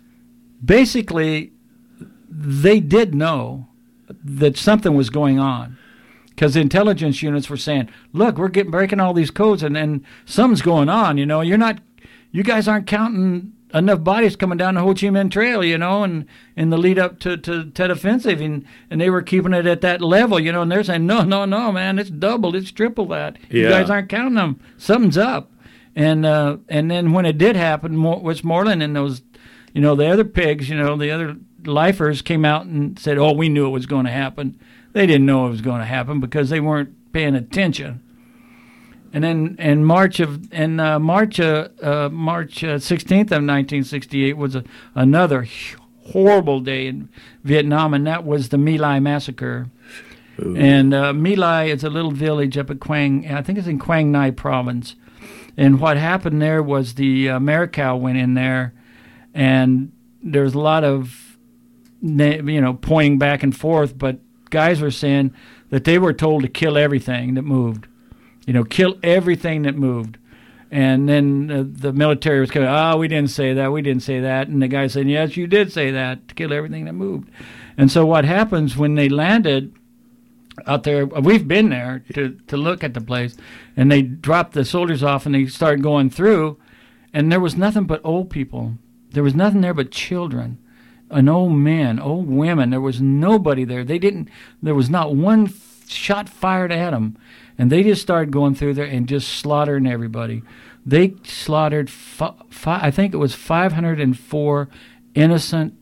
basically they did know that something was going on. Because the intelligence units were saying, look, we're getting breaking all these codes, and, and something's going on, you know. You're not, you guys aren't counting enough bodies coming down the Ho Chi Minh Trail, you know, and in the lead up to, to Tet Offensive, and, and they were keeping it at that level, you know, and they're saying, no, no, no, man, it's double, it's triple that. You Yeah. guys aren't counting them. Something's up. And uh, and then when it did happen, Mo- Westmoreland and those, you know, the other pigs, you know, the other lifers came out and said, oh, we knew it was going to happen. They didn't know it was going to happen because they weren't paying attention. And then in March of in uh, March uh, uh, March uh, sixteenth of nineteen sixty-eight was a, another horrible day in Vietnam, and that was the My Lai massacre. Ooh. And uh, My Lai is a little village up at Quang, I think it's in Quang Ngai province. And what happened there was the uh, Maricow went in there, and there was a lot of, you know, pointing back and forth, but guys were saying that they were told to kill everything that moved, you know, kill everything that moved. And then uh, the military was coming, oh, we didn't say that, we didn't say that. And the guy said, yes, you did say that, to kill everything that moved. And so what happens when they landed out there, we've been there to, to look at the place, and they dropped the soldiers off and they started going through, and there was nothing but old people. There was nothing there but children. And old men, old women. There was nobody there. They didn't. There was not one f- shot fired at them, and they just started going through there and just slaughtering everybody. They slaughtered, fi- fi- I think it was five hundred four innocent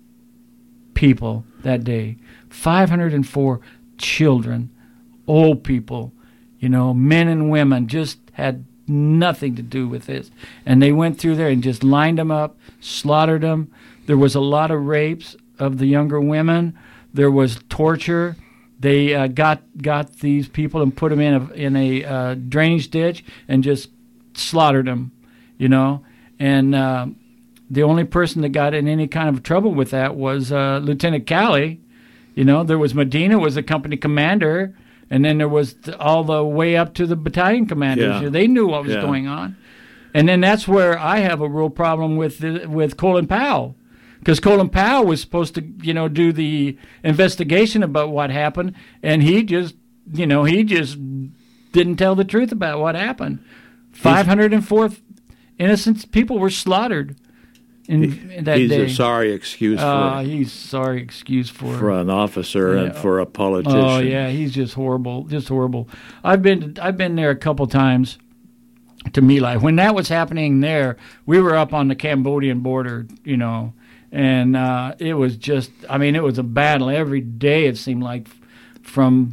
people that day. five hundred four children, old people, you know, men and women just had nothing to do with this. And they went through there and just lined them up, slaughtered them. There was a lot of rapes of the younger women. There was torture. They uh, got got these people and put them in a in a uh, drainage ditch and just slaughtered them, you know. And uh, the only person that got in any kind of trouble with that was uh, Lieutenant Calley. You know, there was Medina was the company commander, and then there was th- all the way up to the battalion commanders. Yeah. They knew what was Yeah. going on. And then that's where I have a real problem with the, with Colin Powell. Because Colin Powell was supposed to, you know, do the investigation about what happened, and he just, you know, he just didn't tell the truth about what happened. five hundred four innocent people were slaughtered in, in that He's day. a sorry excuse Uh, for, he's sorry excuse for for an officer and Yeah. for a politician. Oh yeah, he's just horrible, just horrible. I've been I've been there a couple times to My Lai. When that was happening there, we were up on the Cambodian border, you know, and uh, it was just, I mean, it was a battle every day. It seemed like from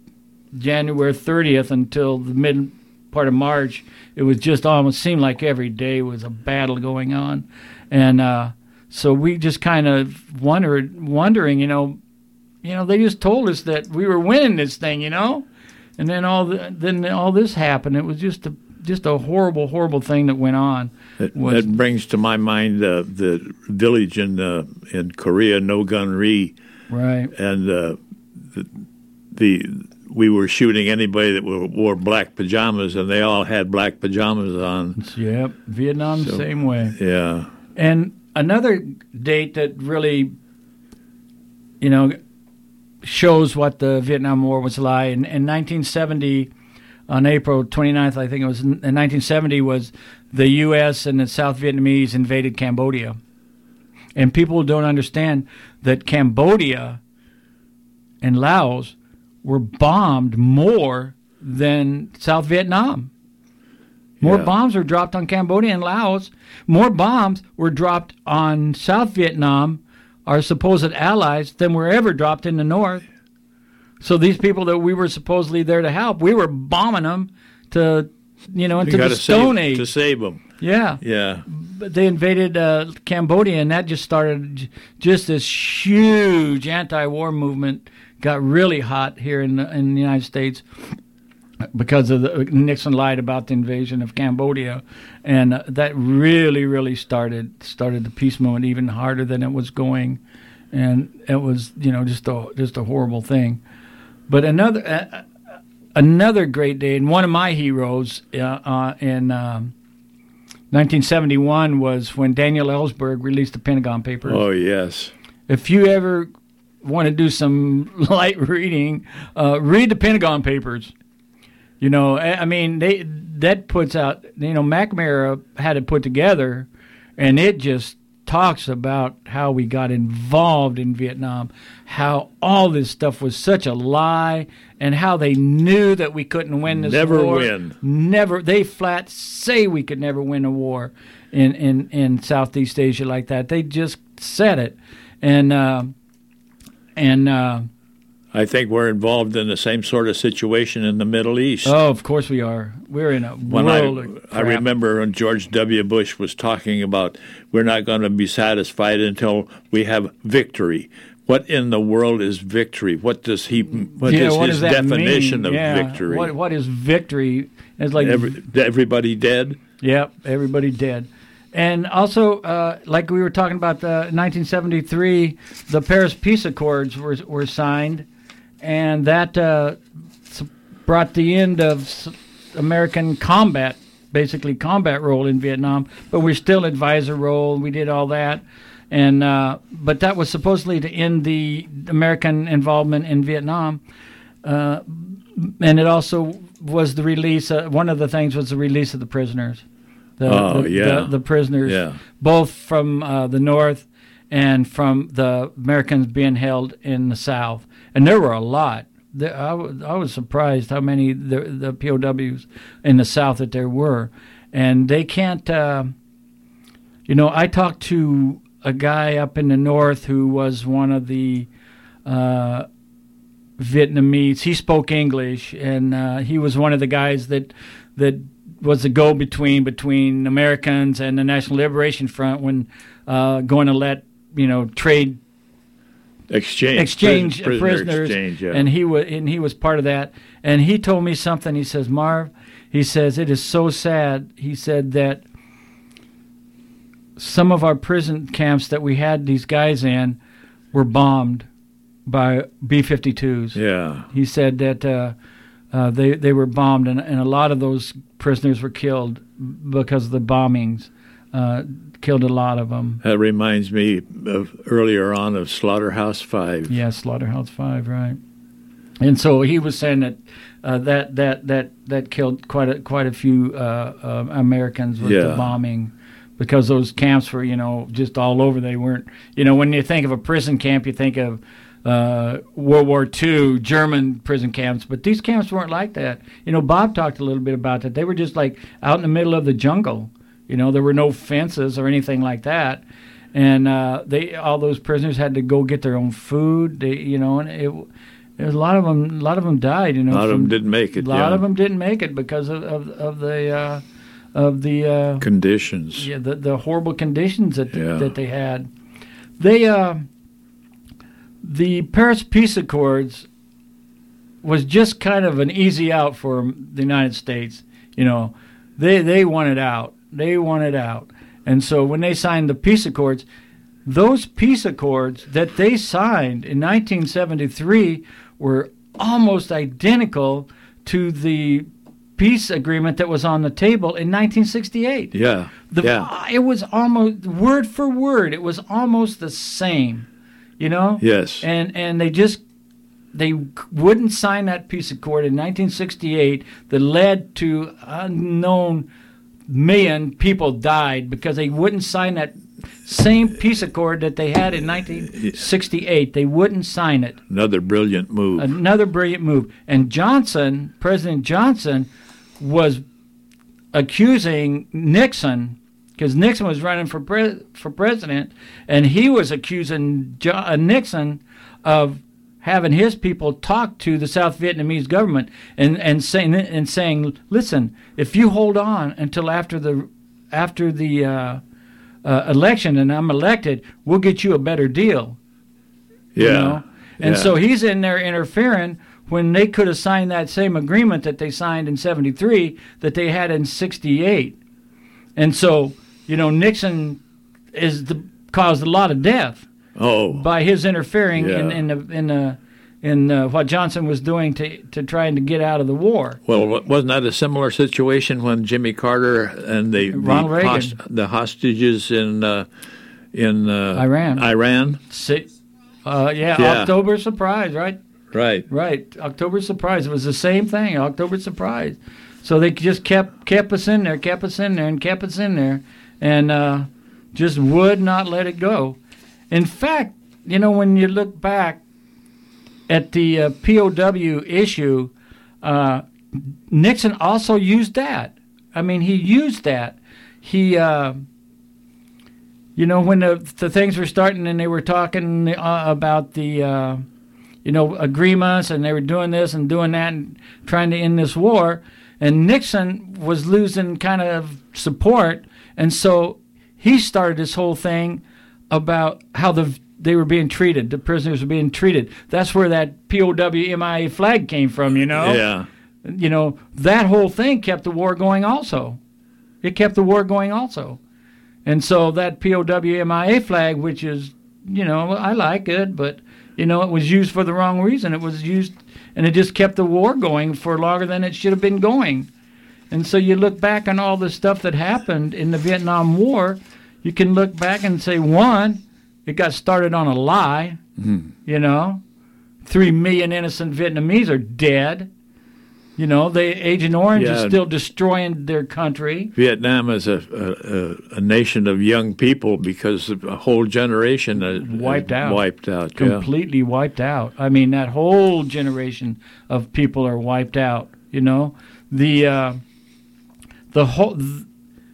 January thirtieth until the mid part of March, it was just almost seemed like every day was a battle going on, and uh, so we just kind of wondered, wondering, you know. You know, they just told us that we were winning this thing, you know, and then all the, then all this happened. It was just a just a horrible, horrible thing that went on. That, Was- that brings to my mind uh, the village in uh, in Korea, Nogun-ri, Right. and uh, the, the we were shooting anybody that wore, wore black pajamas, and they all had black pajamas on. Yep. Vietnam, So- same way. Yeah, And another date that really, you know, shows what the Vietnam War was like. In, in nineteen seventy, on April twenty-ninth, I think it was, in nineteen seventy, was the U S and the South Vietnamese invaded Cambodia. And people don't understand that Cambodia and Laos were bombed more than South Vietnam. More Yeah. bombs were dropped on Cambodia and Laos. More bombs were dropped on South Vietnam, our supposed allies, than were ever dropped in the North. So these people that we were supposedly there to help, we were bombing them to, you know, into You the gotta Stone save, Age. to save them. Yeah. Yeah. But they invaded uh, Cambodia, and that just started j- just this huge anti-war movement. Got really hot here in the, in the United States because of the Nixon lied about the invasion of Cambodia, and uh, that really, really started started the peace movement even harder than it was going, and it was you know just a just a horrible thing. But another uh, another great day, and one of my heroes uh, uh, in. Um, nineteen seventy-one was when Daniel Ellsberg released the Pentagon Papers. Oh, yes. If you ever want to do some light reading, uh, read the Pentagon Papers. You know, I I mean, they that puts out, you know, McNamara had it put together, and it just talks about how we got involved in Vietnam, how all this stuff was such a lie, and how they knew that we couldn't win this Never war. win. Never. They flat say we could never win a war in, in, in Southeast Asia like that. They just said it. And, uh, and uh, I think we're involved in the same sort of situation in the Middle East. oh, of course we are. We're in a When world I, of I crap. remember when George W. Bush was talking about we're not going to be satisfied until we have victory. What in the world is victory? What does he? What Yeah, is what his does that definition mean? of Yeah. victory? What, what is victory? It's like Every, everybody dead? Yep, everybody dead. And also, uh, like we were talking about, the nineteen seventy-three, the Paris Peace Accords were were signed, and that uh, s- brought the end of s- American combat, basically combat role in Vietnam. But we're still advisor role. We did all that, and uh, but that was supposedly to end the American involvement in Vietnam. Uh, and it also was the release. Uh, one of the things was the release of the prisoners. The, Oh, the, yeah. the, the prisoners, Yeah. both from uh, the North and from the Americans being held in the South. And there were a lot. There, I, w- I was surprised how many the, the P O Ws in the South that there were. And they can't, uh, you know, I talked to a guy up in the North who was one of the uh, Vietnamese. He spoke English, and uh, he was one of the guys that that was the go-between between Americans and the National Liberation Front when uh, going to let you know trade Exchange. exchange Prisoner prisoners, exchange, yeah. and he was and he was part of that. And he told me something. He says, Marv, he says it is so sad. He said that some of our prison camps that we had these guys in were bombed by B fifty-twos. Yeah. He said that uh, uh, they they were bombed, and, and a lot of those prisoners were killed because of the bombings. Uh, killed a lot of them. That reminds me of earlier on of Slaughterhouse Five. Yeah, Slaughterhouse Five, right? And so he was saying that uh, that that that that killed quite a quite a few uh, uh, Americans with the Yeah. bombing, because those camps were, you know, just all over. They weren't, you know, when you think of a prison camp, you think of uh, World War Two German prison camps, but these camps weren't like that. You know, Bob talked a little bit about that. They were just like out in the middle of the jungle. You know, there were no fences or anything like that, and uh, they all those prisoners had to go get their own food. They, you know, and it. There was a lot of them. A lot of them died. You know, A lot of from- them didn't make it. A lot yeah. of them didn't make it because of of, of the uh, of the uh, Conditions. yeah the, the horrible conditions that Yeah. that they had. They uh, the Paris Peace Accords was just kind of an easy out for the United States. You know, they they wanted out. They wanted out, and so when they signed the peace accords, those peace accords that they signed in nineteen seventy-three were almost identical to the peace agreement that was on the table in nineteen sixty-eight. Yeah. The, yeah. It was almost word for word. It was almost the same, you know. Yes. And and they just they wouldn't sign that peace accord in nineteen sixty-eight that led to unknown million people died because they wouldn't sign that same peace accord that they had in nineteen sixty-eight. They wouldn't sign it. Another brilliant move. Another brilliant move. And Johnson, President Johnson, was accusing Nixon, because Nixon was running for pre- for president, and he was accusing jo- uh, Nixon of having his people talk to the South Vietnamese government and, and saying and saying, listen, if you hold on until after the after the uh, uh, election and I'm elected, we'll get you a better deal. Yeah. You know? And yeah. so he's in there interfering when they could have signed that same agreement that they signed in seventy-three that they had in sixty-eight. And so, you know, Nixon is the, caused a lot of death. Oh, by his interfering yeah. in in the, in the, in uh, what Johnson was doing to to trying to get out of the war. Well, wasn't that a similar situation when Jimmy Carter and the Ronald the, Reagan. host, the hostages in uh, in uh, Iran? Iran, Si- uh, yeah, Yeah. October surprise, right? right? Right, October surprise. It was the same thing, October surprise. So they just kept kept us in there, kept us in there, and kept us in there, and uh, just would not let it go. In fact, you know, when you look back at the uh, P O W issue, uh, Nixon also used that. I mean, he used that. He, uh, you know, when the, the things were starting and they were talking uh, about the, uh, you know, agreements and they were doing this and doing that and trying to end this war, and Nixon was losing kind of support, and so he started this whole thing about how the they were being treated, the prisoners were being treated. That's where that P O W M I A flag came from, you know? Yeah. You know, that whole thing kept the war going also. It kept the war going also. And so that P O W M I A flag, which is, you know, I like it, but, you know, it was used for the wrong reason. It was used, and it just kept the war going for longer than it should have been going. And so you look back on all the stuff that happened in the Vietnam War, you can look back and say, one, it got started on a lie, Mm-hmm. you know. Three million innocent Vietnamese are dead. You know, they, Agent Orange Yeah. is still destroying their country. Vietnam is a, a, a nation of young people because a whole generation uh, Wiped out. Wiped out, yeah. Completely wiped out. I mean, that whole generation of people are wiped out, you know. The, uh, the whole... Th-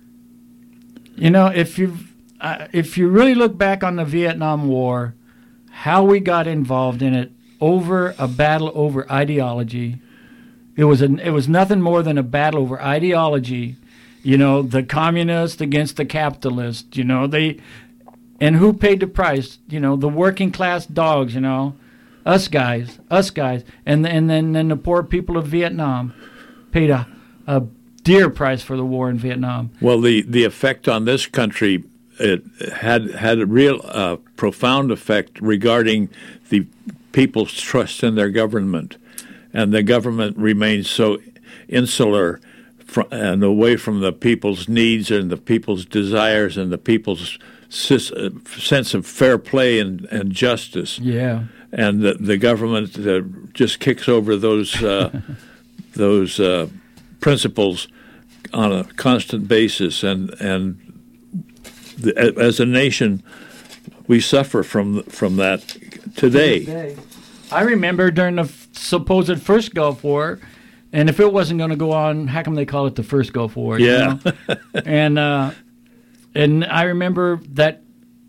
You know, if you uh, if you really look back on the Vietnam War, how we got involved in it over a battle over ideology, it was a, it was nothing more than a battle over ideology. You know, the communist against the capitalist. You know, they and who paid the price? You know, the working class dogs. You know, us guys, us guys, and and then then the poor people of Vietnam paid a a dear price for the war in Vietnam. Well, the, the effect on this country, it had had a real uh, profound effect regarding the people's trust in their government, and the government remains so insular fr- and away from the people's needs and the people's desires and the people's sis- uh, sense of fair play and, and justice. Yeah. And the, the government uh, just kicks over those uh, those uh, principles on a constant basis, and and the, as a nation, we suffer from from that today. I remember during the f- supposed first Gulf War, and if it wasn't going to go on, how come they call it the first Gulf War? you Yeah. know? and uh, and I remember that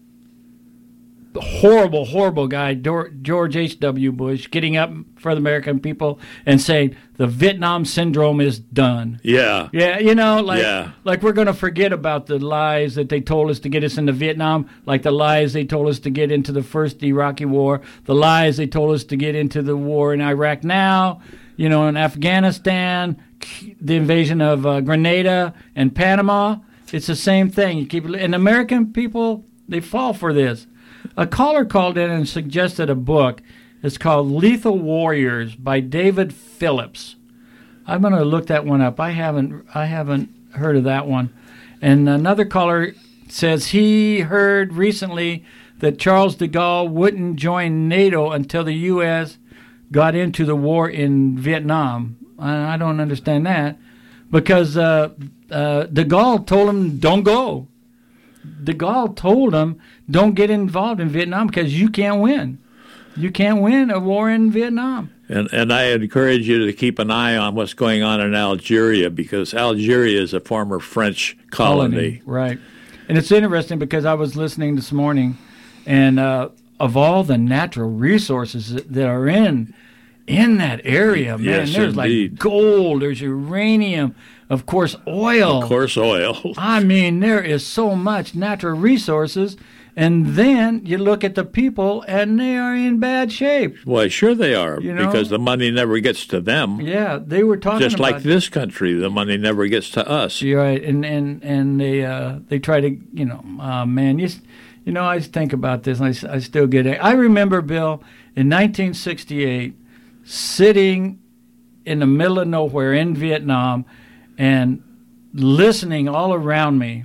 horrible, horrible guy, Dor- George H W. Bush, getting up for the American people and saying the Vietnam syndrome is done. Yeah. Yeah, you know, like Yeah. like we're going to forget about the lies that they told us to get us into Vietnam, like the lies they told us to get into the first Iraqi war, the lies they told us to get into the war in Iraq now, you know, in Afghanistan, the invasion of uh, Grenada and Panama. It's the same thing. You keep and American people, they fall for this. A caller called in and suggested a book. It's called Lethal Warriors by David Phillips. I'm going to look that one up. I haven't I haven't heard of that one. And another caller says he heard recently that Charles de Gaulle wouldn't join NATO until the U S got into the war in Vietnam. I, I don't understand that because uh, uh, de Gaulle told him, don't go. De Gaulle told him, don't get involved in Vietnam because you can't win. You can't win a war in Vietnam. And and I encourage you to keep an eye on what's going on in Algeria, because Algeria is a former French colony. colony. Right. And it's interesting because I was listening this morning, and uh, of all the natural resources that, that are in in that area, man, yes, there's indeed. like gold, there's uranium, of course, oil. Of course, oil. I mean, there is so much natural resources. And then you look at the people, and they are in bad shape. Well, sure they are, you know? Because the money never gets to them. Yeah, they were talking just about like this country, the money never gets to us. You're right, and and and they uh, they try to, you know, uh, man, you you know, I think about this, and I, I still get it. I remember, Bill, in nineteen sixty-eight, sitting in the middle of nowhere in Vietnam, and listening all around me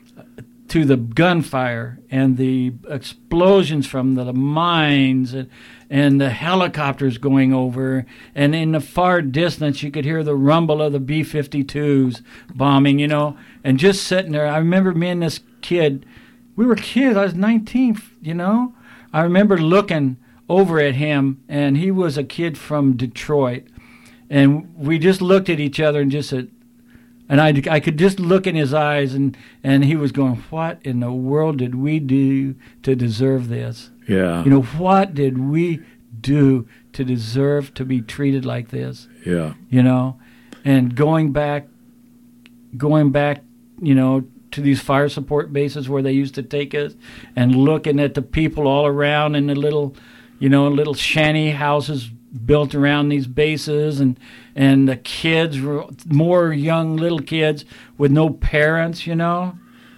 to the gunfire and the explosions from the mines and, and the helicopters going over. And in the far distance, you could hear the rumble of the B fifty-twos bombing, you know, and just sitting there. I remember me and this kid, we were kids. I was nineteen, you know. I remember looking over at him, and he was a kid from Detroit. And we just looked at each other and just said, and I, I could just look in his eyes, and, and he was going, what in the world did we do to deserve this? Yeah. You know, what did we do to deserve to be treated like this? Yeah. You know, and going back, going back, you know, to these fire support bases where they used to take us, and looking at the people all around in the little, you know, little shanty houses built around these bases, and and the kids, more young little kids with no parents, you know,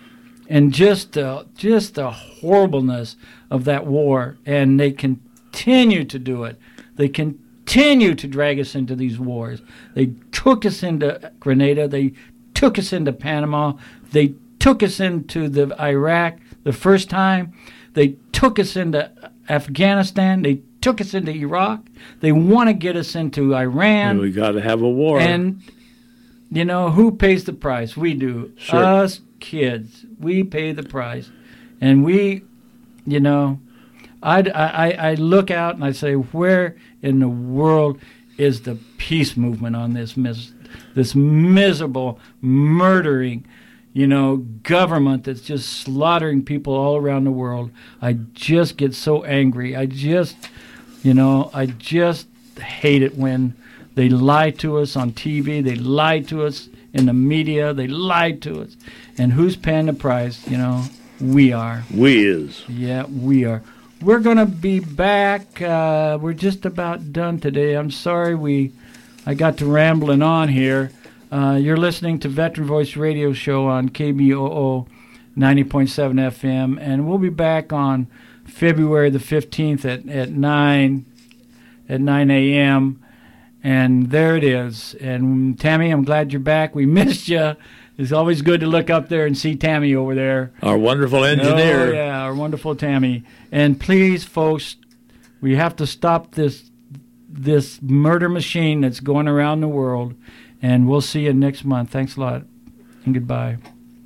and just uh, just the horribleness of that war. And they continue to do it. They continue to drag us into these wars. They took us into Grenada. They took us into Panama. They took us into the Iraq the first time. They took us into Afghanistan. They took us into Iraq. They want to get us into Iran. And we got to have a war. And, you know, who pays the price? We do. Sure. Us kids. We pay the price. And we, you know, I, I, I look out and I say, where in the world is the peace movement on this mis- this miserable, murdering, you know, government that's just slaughtering people all around the world? I just get so angry. I just, you know, I just hate it when they lie to us on T V. They lie to us in the media. They lie to us. And who's paying the price? You know, we are. We is. Yeah, we are. We're going to be back. Uh, we're just about done today. I'm sorry we, I got to rambling on here. Uh, you're listening to Veteran Voice Radio Show on K B O O ninety point seven F M, and we'll be back on February the fifteenth at, at nine at nine a.m. And there it is. And Tammy, I'm glad you're back. We missed you. It's always good to look up there and see Tammy over there. Our wonderful engineer. Oh, yeah, our wonderful Tammy. And please, folks, we have to stop this this murder machine that's going around the world. And we'll see you next month. Thanks a lot, and goodbye.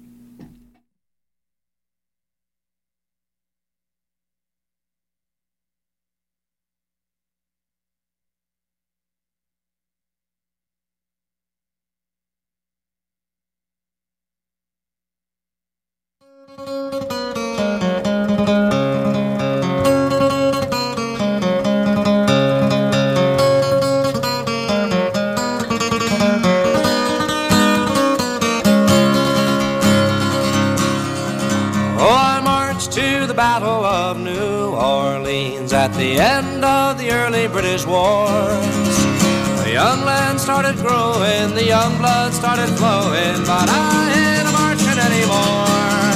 At the end of the early British wars, the young land started growing, the young blood started flowing, but I ain't marching anymore.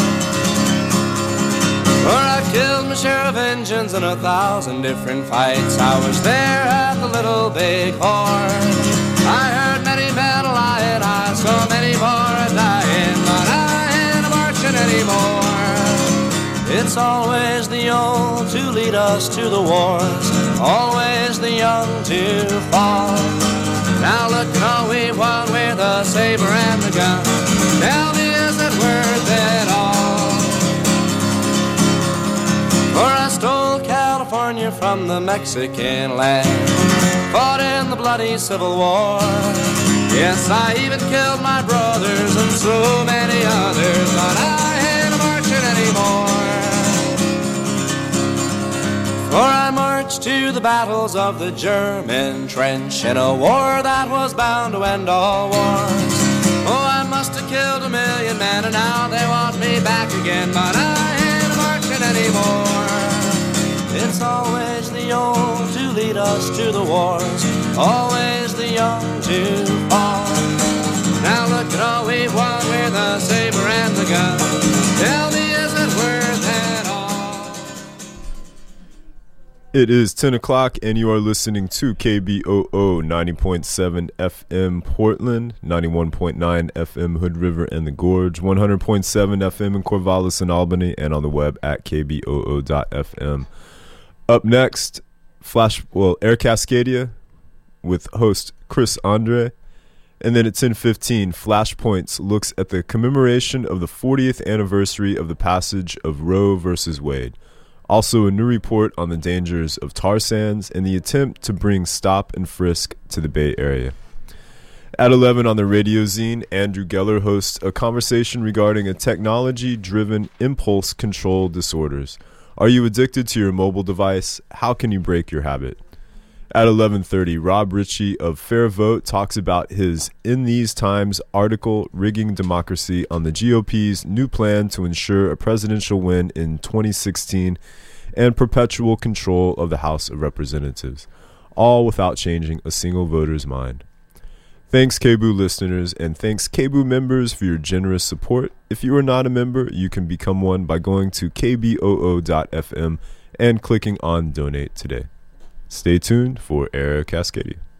For I've killed my share of engines in a thousand different fights. I was there at the Little Big Horn. I heard many men lying, I saw many more dying, but I ain't marching anymore. It's always the old to lead us to the wars, always the young to fall. Now look how we won with the saber and the gun. Tell me, is it worth it all? For I stole California from from the Mexican land. Fought in the bloody Civil War. Yes, I even killed my brothers and so many others, but I ain't marching anymore. For I marched to the battles of the German trench in a war that was bound to end all wars. Oh, I must have killed a million men and now they want me back again, but I ain't marching anymore. It's always the old to lead us to the wars, always the young to fall. Now look at all we've won with the saber and the gun. Tell me, is it worth it all? It is ten o'clock and you are listening to K B O O ninety point seven F M Portland, ninety-one point nine F M Hood River and the Gorge, one hundred point seven F M in Corvallis and Albany, and on the web at K B O O dot F M. Up next, Flash, well, Air Cascadia with host Chris Andre. And then at ten fifteen, Flashpoints looks at the commemoration of the fortieth anniversary of the passage of Roe versus Wade. Also, a new report on the dangers of tar sands and the attempt to bring stop and frisk to the Bay Area. At eleven on the Radio Zine, Andrew Geller hosts a conversation regarding a technology-driven impulse control disorders. Are you addicted to your mobile device? How can you break your habit? At eleven thirty, Rob Ritchie of Fair Vote talks about his In These Times article, Rigging Democracy, on the G O P's new plan to ensure a presidential win in twenty sixteen and perpetual control of the House of Representatives, all without changing a single voter's mind. Thanks, K B O O listeners, and thanks, K B O O members, for your generous support. If you are not a member, you can become one by going to K B O O dot F M and clicking on Donate today. Stay tuned for Air Cascadia.